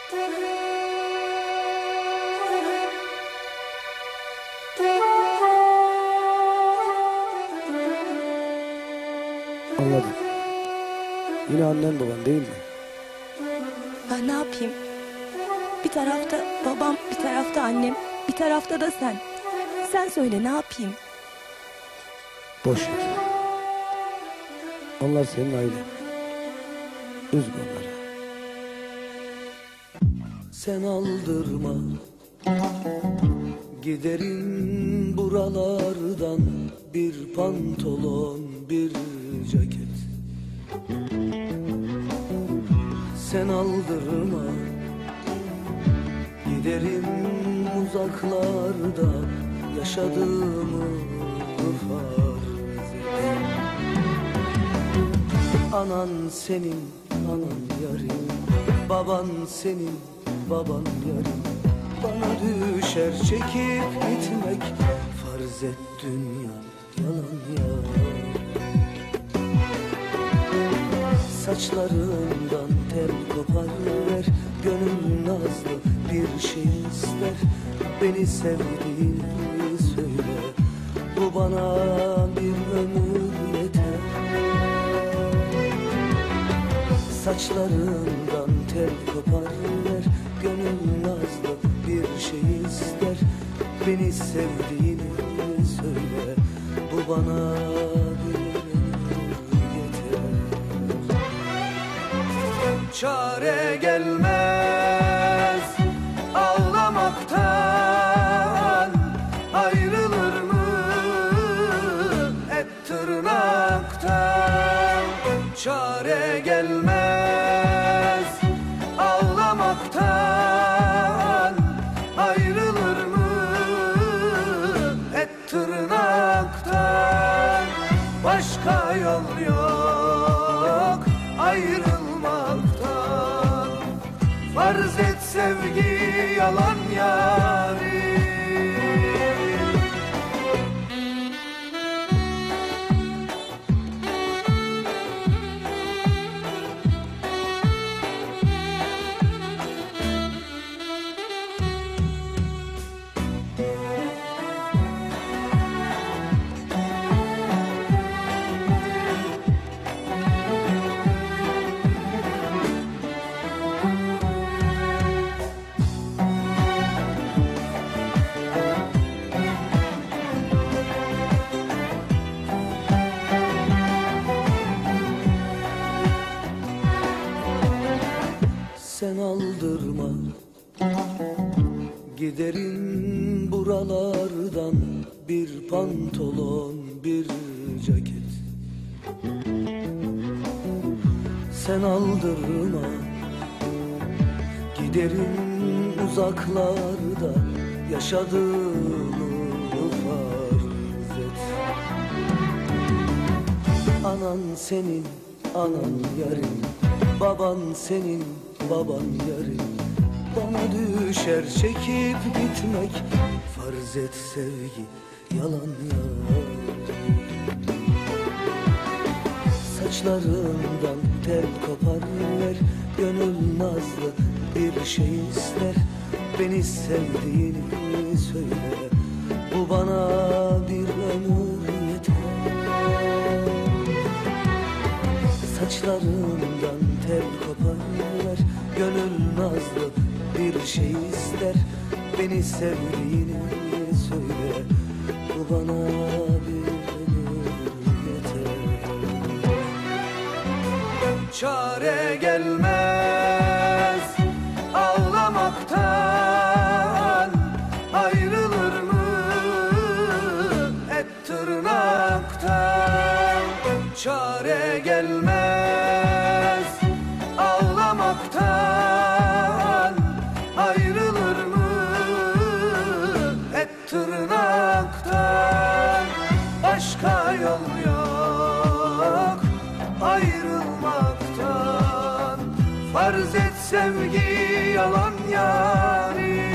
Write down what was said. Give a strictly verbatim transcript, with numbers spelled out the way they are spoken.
Anladım. Yine annen baban değil mi? Ben ne yapayım? Bir tarafta babam, bir tarafta annem, bir tarafta da sen. Sen söyle, ne yapayım? Boş ver. Onlar senin ailen. Üzme onları. Sen aldırma, giderim buralardan, bir pantolon, bir ceket. Sen aldırma, giderim uzaklarda, yaşadığımı farz et. Anan senin, anan yarim, baban senin, baban yarim. Bana düşer çekip gitmek, farz et dünya yalan ya. Saçlarından tel kopar ver, gönül nazlı bir şey ister. Beni sevdiğini söyle, bu bana bir ömür yeter. Saçlarından tel kopar ver, gönül nazlı bir şey ister. Beni sevdiğini söyle, bu bana bir ömür yeter. Çare gelmez ağlamaktan, ayrılır mı et tırnaktan? Çare gelmez ağlamaktan, ayrılır mı et tırnaktan? Başka yol yok ayrılmaktan. Farz et sevgi yalan yarim. Sen aldırma, giderim buralardan, bir pantolon, bir ceket. Sen aldırma, giderim uzaklarda, yaşadığımı farz et. Anan senin, anan yarim, baban senin, baban yarim. Bana düşer çekip gitmek, farz et sevgi yalan yarim. Saçlarından tel kopar ver, gönül nazlı bir şey ister. Beni sevdiğini söyle, bu bana bir ömür yeter. Saçlarından tel kopar ver, gönül nazlı bir şey ister. Beni sevdiğini söyle, bu bana bir ömür yeter. Çare gelmez ağlamaktan, ayrılır mı et tırnaktan? Çare gelmez ağlamaktan, ayrılır mı et tırnaktan? Başka yol yok ayrılmaktan. Farz et sevgi yalan yarim.